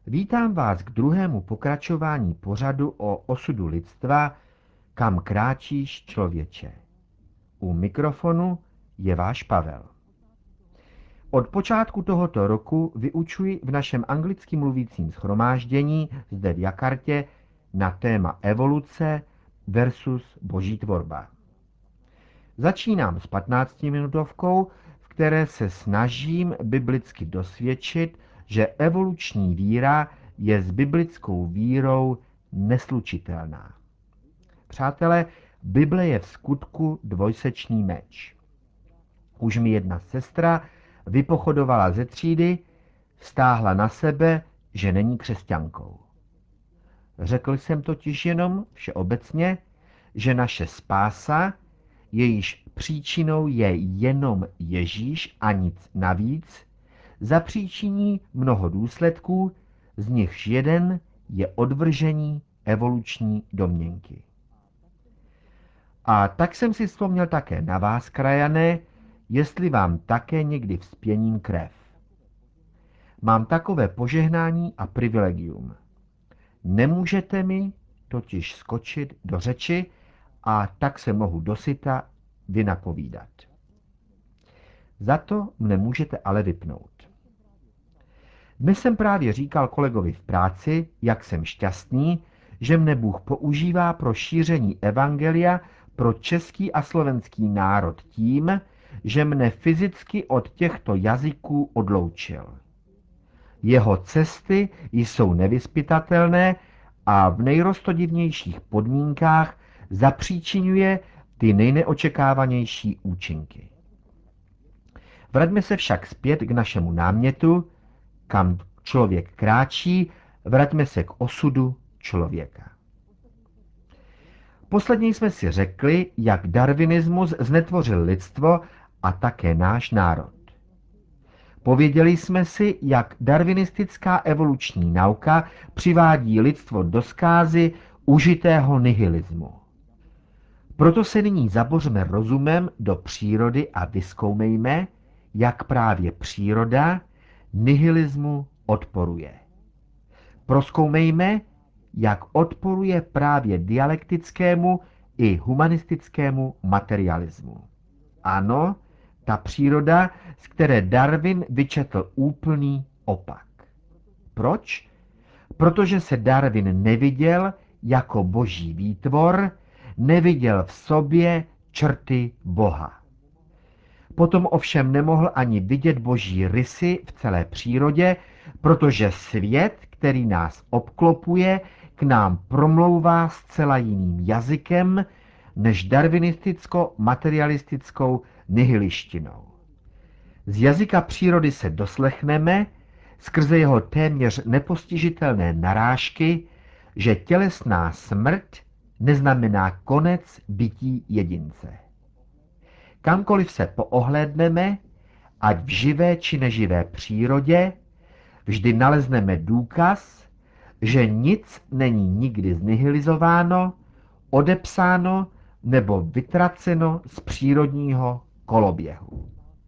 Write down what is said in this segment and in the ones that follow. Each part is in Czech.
Vítám vás k druhému pokračování pořadu o osudu lidstva, kam kráčíš, člověče. U mikrofonu je váš Pavel. Od počátku tohoto roku vyučuji v našem anglicky mluvícím shromáždění zde v Jakartě na téma evoluce versus boží tvorba. Začínám s 15-minutovkou, v které se snažím biblicky dosvědčit, že evoluční víra je s biblickou vírou neslučitelná. Přátelé, Bible je v skutku dvojsečný meč. Už mi jedna sestra vypochodovala ze třídy, stáhla na sebe, že není křesťankou. Řekl jsem totiž jenom všeobecně, že naše spása, jejíž příčinou je jenom Ježíš a nic navíc, zapříčiní mnoho důsledků, z nichž jeden je odvržení evoluční domněnky. A tak jsem si vzpomněl také na vás, krajané, jestli vám také někdy vzpěním krev. Mám takové požehnání a privilegium. Nemůžete mi totiž skočit do řeči a tak se mohu dosyta vynapovídat. Za to mne můžete ale vypnout. Dnes jsem právě říkal kolegovi v práci, jak jsem šťastný, že mne Bůh používá pro šíření evangelia pro český a slovenský národ tím, že mne fyzicky od těchto jazyků odloučil. Jeho cesty jsou nevyzpytatelné a v nejroztodivnějších podmínkách zapříčinuje ty nejneočekávanější účinky. Vraťme se však zpět k našemu námětu, kam člověk kráčí, vraťme se k osudu člověka. Posledně jsme si řekli, jak darwinismus znetvořil lidstvo a také náš národ. Pověděli jsme si, jak darwinistická evoluční nauka přivádí lidstvo do zkázy užitého nihilismu. Proto se nyní zabořme rozumem do přírody a vyzkoumejme, jak právě příroda nihilismu odporuje. Prozkoumejme, jak odporuje právě dialektickému i humanistickému materialismu. Ano, ta příroda, z které Darwin vyčetl úplný opak. Proč? Protože se Darwin neviděl jako boží výtvor, neviděl v sobě črty Boha. Potom ovšem nemohl ani vidět boží rysy v celé přírodě, protože svět, který nás obklopuje, k nám promlouvá zcela jiným jazykem než darwinisticko-materialistickou nihilištinou. Z jazyka přírody se doslechneme, skrze jeho téměř nepostižitelné narážky, že tělesná smrt neznamená konec bytí jedince. Kamkoliv se poohlédneme, ať v živé či neživé přírodě, vždy nalezneme důkaz, že nic není nikdy znihilizováno, odepsáno nebo vytraceno z přírodního koloběhu.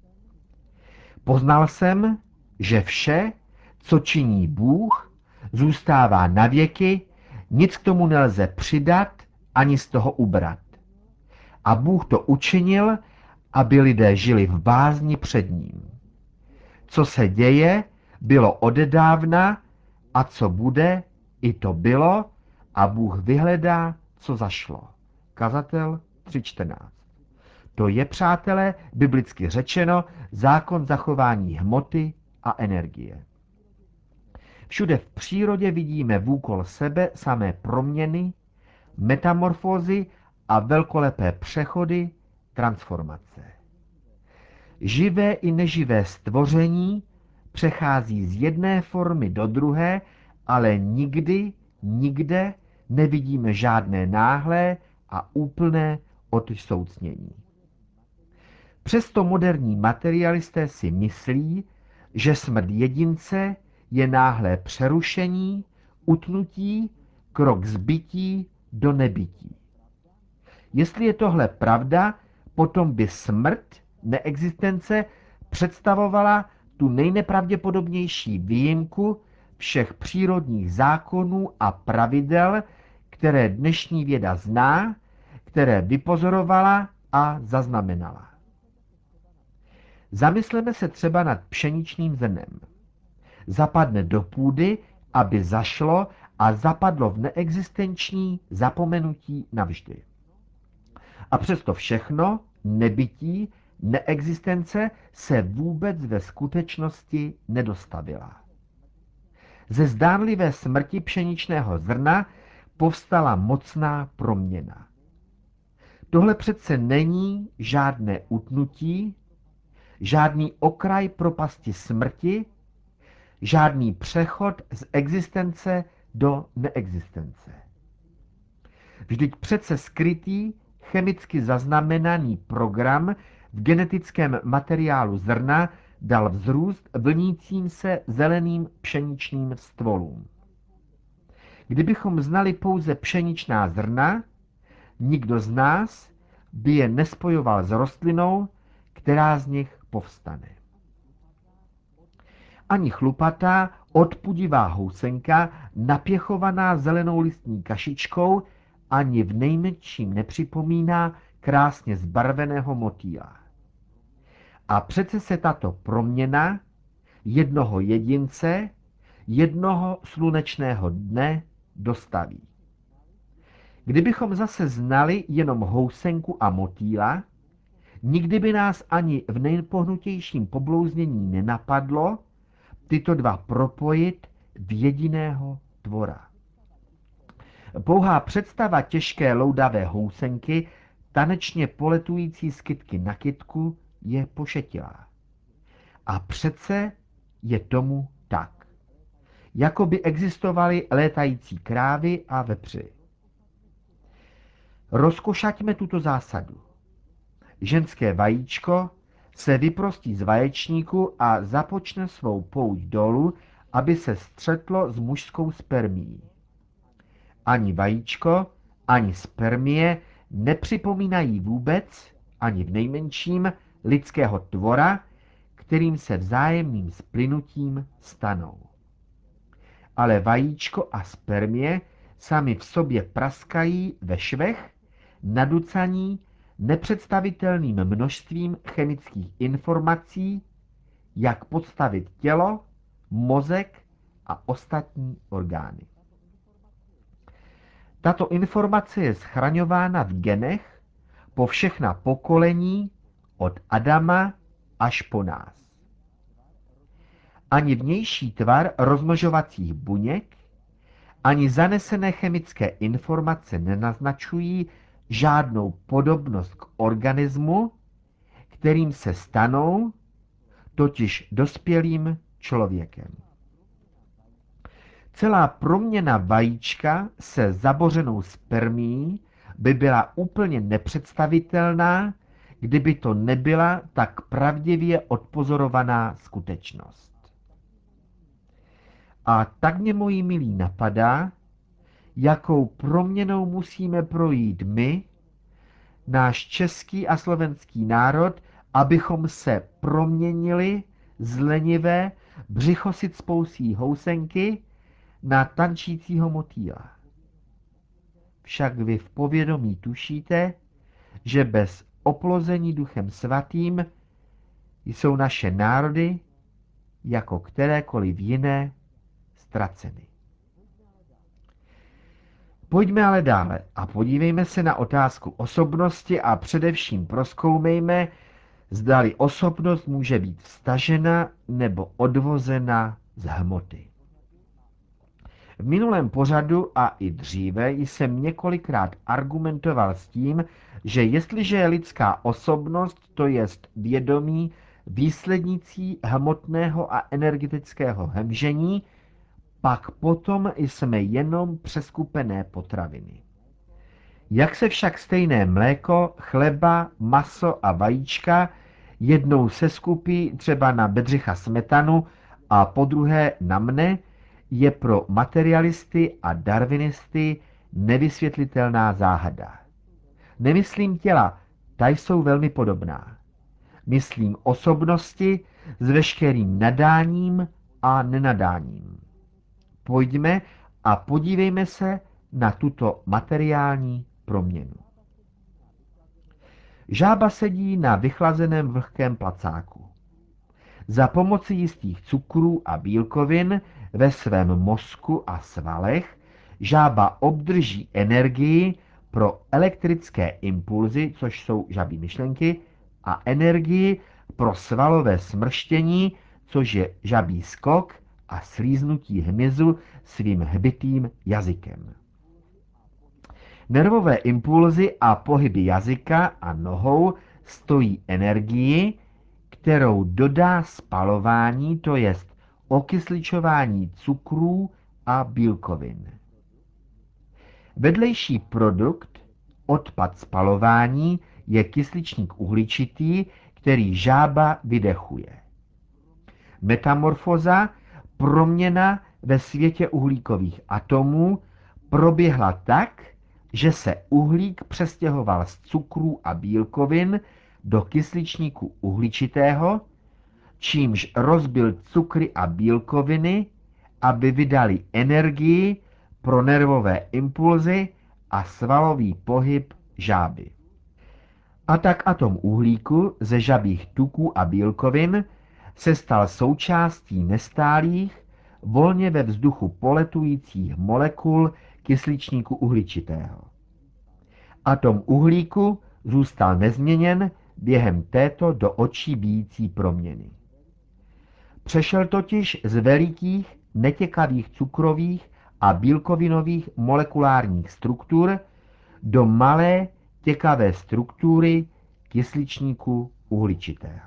Poznal jsem, že vše, co činí Bůh, zůstává navěky, nic k tomu nelze přidat ani z toho ubrat. A Bůh to učinil, aby lidé žili v bázni před ním. Co se děje, bylo odedávna a co bude, i to bylo a Bůh vyhledá, co zašlo. Kazatel 3.14. To je, přátelé, biblicky řečeno, zákon zachování hmoty a energie. Všude v přírodě vidíme vůkol sebe samé proměny, metamorfózy a velkolepé přechody, transformace. Živé i neživé stvoření přechází z jedné formy do druhé, ale nikde nevidíme žádné náhlé a úplné odsoucnění. Přesto moderní materialisté si myslí, že smrt jedince je náhlé přerušení, utnutí, krok z bytí do nebytí. Jestli je tohle pravda, potom by smrt, neexistence, představovala tu nejnepravděpodobnější výjimku všech přírodních zákonů a pravidel, které dnešní věda zná, které vypozorovala a zaznamenala. Zamysleme se třeba nad pšeničným zrnem. Zapadne do půdy, aby zašlo a zapadlo v neexistenční zapomenutí navždy. A přesto všechno, nebytí, neexistence se vůbec ve skutečnosti nedostavila. Ze zdánlivé smrti pšeničného zrna povstala mocná proměna. Tohle přece není žádné utnutí, žádný okraj propasti smrti, žádný přechod z existence do neexistence. Vždyť přece skrytý, chemicky zaznamenaný program v genetickém materiálu zrna dal vzrůst vlnícím se zeleným pšeničným stvolům. Kdybychom znali pouze pšeničná zrna, nikdo z nás by je nespojoval s rostlinou, která z nich povstane. Ani chlupatá, odpudivá housenka, napěchovaná zelenou listní kašičkou, ani v nejmenším nepřipomíná krásně zbarveného motýla. A přece se tato proměna jednoho jedince, jednoho slunečného dne dostaví. Kdybychom zase znali jenom housenku a motýla, nikdy by nás ani v nejpohnutějším poblouznění nenapadlo tyto dva propojit v jediného tvora. Pouhá představa těžké loudavé housenky, tanečně poletující z kytky na kytku, je pošetilá. A přece je tomu tak. Jako by existovaly létající krávy a vepři. Rozkošaťme tuto zásadu. Ženské vajíčko se vyprostí z vaječníku a započne svou pouť dolů, aby se střetlo s mužskou spermií. Ani vajíčko, ani spermie nepřipomínají vůbec, ani v nejmenším, lidského tvora, kterým se vzájemným splynutím stanou. Ale vajíčko a spermie sami v sobě praskají ve švech, naducaní, nepředstavitelným množstvím chemických informací, jak podstavit tělo, mozek a ostatní orgány. Tato informace je schraňována v genech po všechna pokolení od Adama až po nás. Ani vnější tvar rozmnožovacích buněk, ani zanesené chemické informace nenaznačují žádnou podobnost k organismu, kterým se stanou, totiž dospělým člověkem. Celá proměna vajíčka se zabořenou spermií by byla úplně nepředstavitelná, kdyby to nebyla tak pravdivě odpozorovaná skutečnost. A tak mě, moji milí, napadá, jakou proměnou musíme projít my, náš český a slovenský národ, abychom se proměnili z lenivé, břichosycpousí housenky na tančícího motýla. Však vy v povědomí tušíte, že bez oplození Duchem Svatým jsou naše národy, jako kterékoliv jiné, ztraceny. Pojďme ale dále a podívejme se na otázku osobnosti a především prozkoumejme, zdali osobnost může být vstažena nebo odvozena z hmoty. V minulém pořadu a i dříve jsem několikrát argumentoval s tím, že jestliže je lidská osobnost, to jest vědomí, výslednicí hmotného a energetického hemžení, pak potom jsme jenom přeskupené potraviny. Jak se však stejné mléko, chleba, maso a vajíčka jednou seskupí třeba na Bedřicha Smetanu a podruhé na mne, je pro materialisty a darwinisty nevysvětlitelná záhada. Nemyslím těla, ta jsou velmi podobná. Myslím osobnosti s veškerým nadáním a nenadáním. pojďme a podívejme se na tuto materiální proměnu. Žába sedí na vychlazeném vlhkém placáku. Za pomoci jistých cukrů a bílkovin ve svém mozku a svalech žába obdrží energii pro elektrické impulzy, což jsou žabí myšlenky, a energii pro svalové smrštění, což je žabí skok a slíznutí hmyzu svým hbitým jazykem. Nervové impulzy a pohyby jazyka a nohou stojí energii, kterou dodá spalování, to jest okysličování cukrů a bílkovin. Vedlejší produkt, odpad spalování, je kysličník uhličitý, který žába vydechuje. Metamorfoza, proměna ve světě uhlíkových atomů, proběhla tak, že se uhlík přestěhoval z cukrů a bílkovin do kysličníku uhličitého, čímž rozbil cukry a bílkoviny, aby vydali energii pro nervové impulzy a svalový pohyb žáby. A tak atom uhlíku ze žabích tuků a bílkovin se stal součástí nestálých, volně ve vzduchu poletujících molekul kysličníku uhličitého. Atom uhlíku zůstal nezměněn během této do očí bijící proměny. Přešel totiž z velikých, netěkavých cukrových a bílkovinových molekulárních struktur do malé, těkavé struktury kysličníku uhličitého.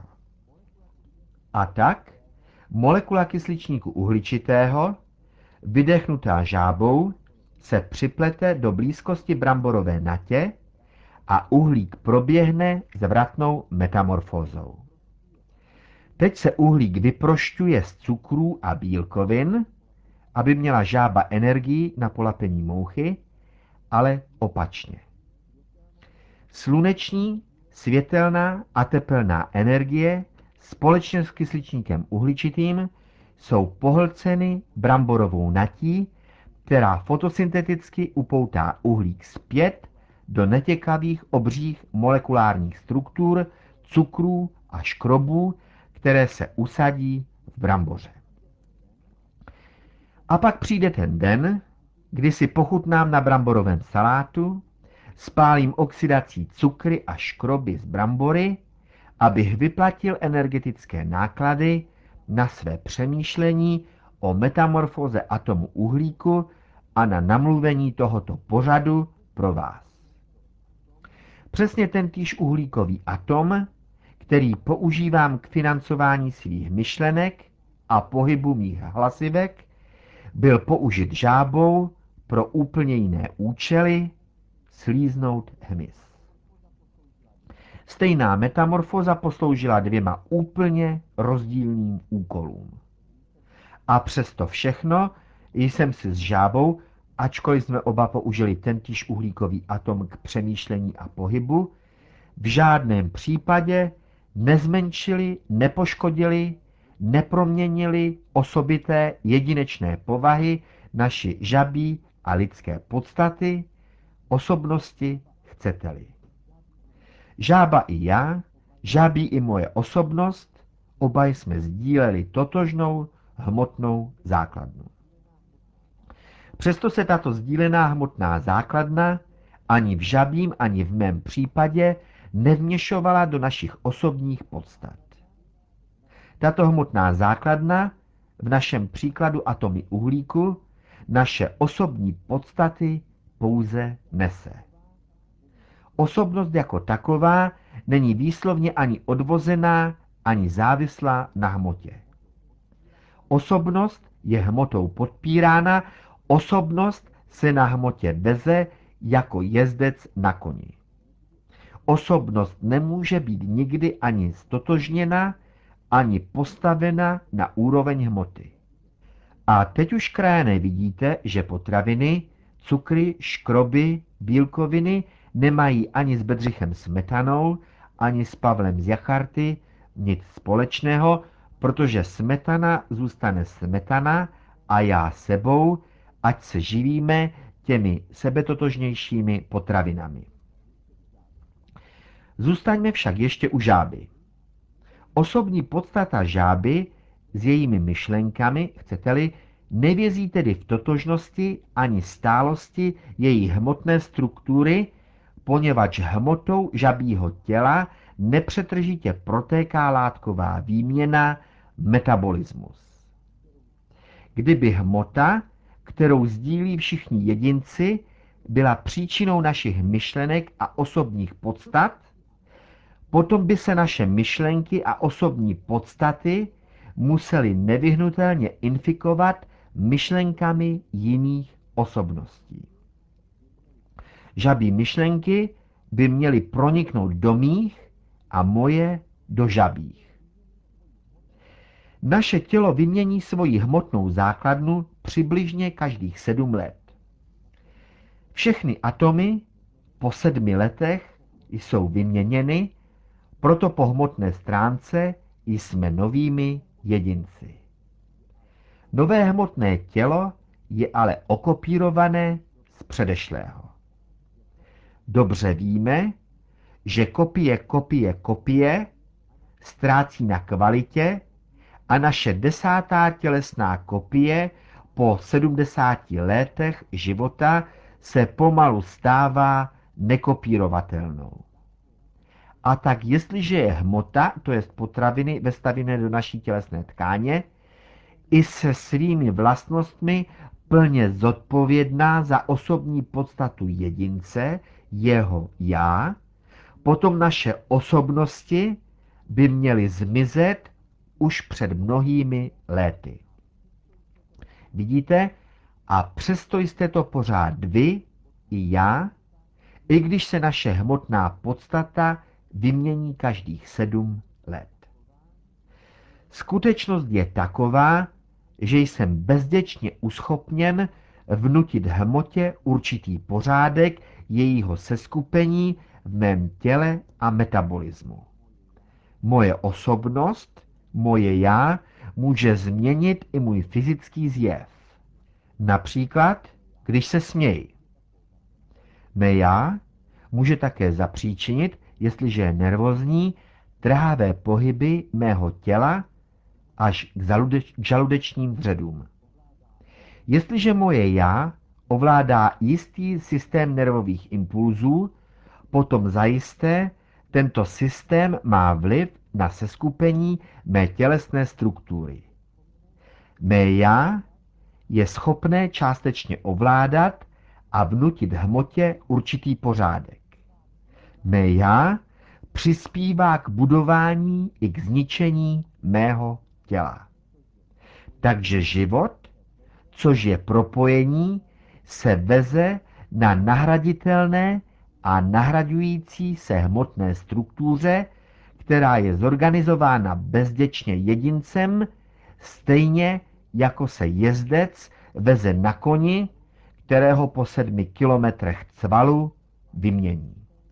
A tak molekula kysličníku uhličitého, vydechnutá žábou, se připlete do blízkosti bramborové natě a uhlík proběhne zvratnou metamorfózou. Teď se uhlík vyprošťuje z cukrů a bílkovin, aby měla žába energii na polapení mouchy, ale opačně. Sluneční, světelná a tepelná energie společně s kysličníkem uhličitým jsou pohlceny bramborovou natí, která fotosynteticky upoutá uhlík zpět do netěkavých obřích molekulárních struktur, cukrů a škrobů, které se usadí v bramboře. A pak přijde ten den, kdy si pochutnám na bramborovém salátu, spálím oxidací cukry a škroby z brambory, abych vyplatil energetické náklady na své přemýšlení o metamorfóze atomu uhlíku a na namluvení tohoto pořadu pro vás. Přesně tentýž uhlíkový atom, který používám k financování svých myšlenek a pohybu mých hlasivek, byl použit žábou pro úplně jiné účely, slíznout hmyz. Stejná metamorfóza posloužila dvěma úplně rozdílným úkolům. A přesto všechno jsem si s žábou, ačkoliv jsme oba použili tentýž uhlíkový atom k přemýšlení a pohybu, v žádném případě nezmenšili, nepoškodili, neproměnili osobité jedinečné povahy naší žabí a lidské podstaty, osobnosti, chcete-li. Žába i já, žábí i moje osobnost, oba jsme sdíleli totožnou hmotnou základnu. Přesto se tato sdílená hmotná základna ani v žabím, ani v mém případě nevměšovala do našich osobních podstat. Tato hmotná základna, v našem příkladu atomy uhlíku, naše osobní podstaty pouze nese. Osobnost jako taková není výslovně ani odvozená, ani závislá na hmotě. Osobnost je hmotou podpírána, osobnost se na hmotě veze jako jezdec na koni. Osobnost nemůže být nikdy ani stotožněna, ani postavena na úroveň hmoty. A teď už krajané vidíte, že potraviny, cukry, škroby, bílkoviny nemají ani s Bedřichem Smetanou, ani s Pavlem z Jacharty nic společného, protože smetana zůstane smetana a já sebou, ať se živíme těmi sebetotožnějšími potravinami. Zůstaňme však ještě u žáby. Osobní podstata žáby s jejími myšlenkami, chcete-li, nevězí tedy v totožnosti ani stálosti její hmotné struktury, poněvadž hmotou žabího těla nepřetržitě protéká látková výměna, metabolismus. Kdyby hmota, kterou sdílí všichni jedinci, byla příčinou našich myšlenek a osobních podstat, potom by se naše myšlenky a osobní podstaty musely nevyhnutelně infikovat myšlenkami jiných osobností. Žabí myšlenky by měly proniknout do mých a moje do žabích. Naše tělo vymění svoji hmotnou základnu přibližně každých 7 let. Všechny atomy po 7 letech jsou vyměněny, proto po hmotné stránce jsme novými jedinci. Nové hmotné tělo je ale okopírované z předešlého. Dobře víme, že kopie ztrácí na kvalitě a naše 10. tělesná kopie po 70 letech života se pomalu stává nekopírovatelnou. A tak jestliže je hmota, to jest potraviny vestavěné do naší tělesné tkáně, i se svými vlastnostmi plně zodpovědná za osobní podstatu jedince, jeho já, potom naše osobnosti by měly zmizet už před mnohými léty. Vidíte? A přesto jste to pořád vy i já, i když se naše hmotná podstata vymění každých 7 let. Skutečnost je taková, že jsem bezděčně uschopněn vnutit hmotě určitý pořádek jejího seskupení v mém těle a metabolismu. Moje osobnost, moje já, může změnit i můj fyzický zjev. Například, když se směji. Mé já může také zapříčinit, jestliže je nervózní, trhavé pohyby mého těla až k žaludečním vředům. Jestliže moje já ovládá jistý systém nervových impulzů, potom zajisté tento systém má vliv na seskupení mé tělesné struktury. Mé já je schopné částečně ovládat a vnutit hmotě určitý pořádek. Mé já přispívá k budování i k zničení mého těla. Takže život, což je propojení, se veze na nahraditelné a nahradující se hmotné struktuře, která je zorganizována bezděčně jedincem, stejně jako se jezdec veze na koni, kterého po 7 kilometrech cvalu vymění.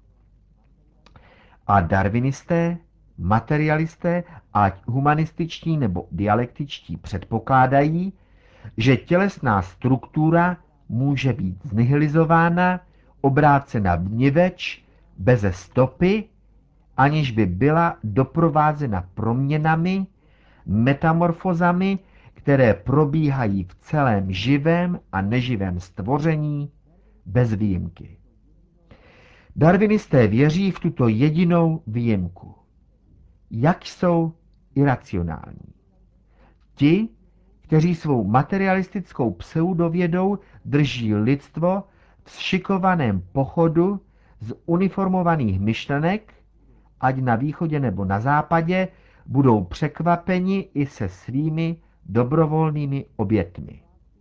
A darwinisté, materialisté, ať humanističtí nebo dialektičtí předpokládají, že tělesná struktura může být znihilizována, obrácena vniveč, beze stopy, aniž by byla doprovázena proměnami, metamorfozami, které probíhají v celém živém a neživém stvoření bez výjimky. Darwinisté věří v tuto jedinou výjimku. Jak jsou iracionální? Ti, kteří svou materialistickou pseudovědou drží lidstvo v šikovaném pochodu z uniformovaných myšlenek, ať na východě nebo na západě, budou překvapeni i se svými dobrovolnými obětmi.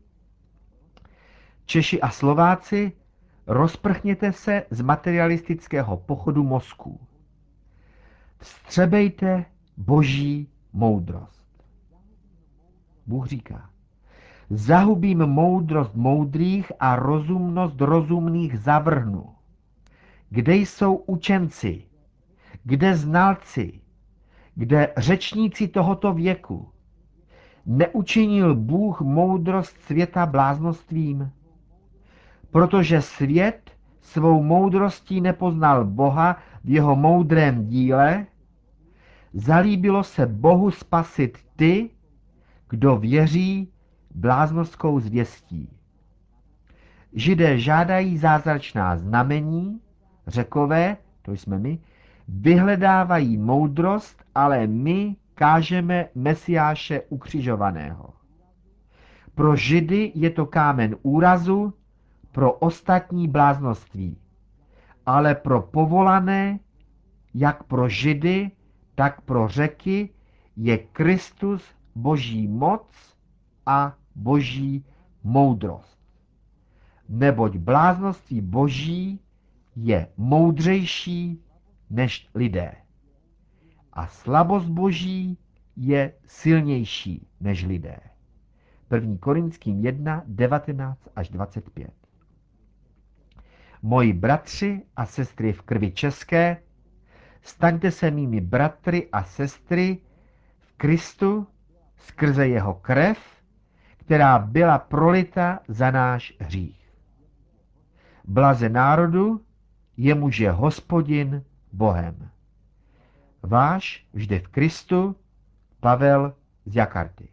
Češi a Slováci, rozprchněte se z materialistického pochodu mozků. Vstřebejte boží moudrost. Bůh říká, zahubím moudrost moudrých a rozumnost rozumných zavrhnu. Kde jsou učenci? Kde znalci? Kde řečníci tohoto věku? Neučinil Bůh moudrost světa bláznostvím? Protože svět svou moudrostí nepoznal Boha v jeho moudrém díle, zalíbilo se Bohu spasit ty, kdo věří bláznovskou zvěstí. Židé žádají zázračná znamení, Řekové, to jsme my, vyhledávají moudrost, ale my kážeme Mesiáše ukřižovaného. Pro Židy je to kámen úrazu, pro ostatní bláznoství, ale pro povolané, jak pro Židy, tak pro Řeky, je Kristus Boží moc a Boží moudrost. Neboť bláznoství Boží je moudřejší než lidé. A slabost Boží je silnější než lidé. 1. Korinským 1, 19 až 25. Moji bratři a sestry v krvi české, staňte se mými bratry a sestry v Kristu skrze jeho krev, která byla prolita za náš hřích. Blaze národu, jemuž je Hospodin Bohem. Váš vždy v Kristu Pavel z Jakarty.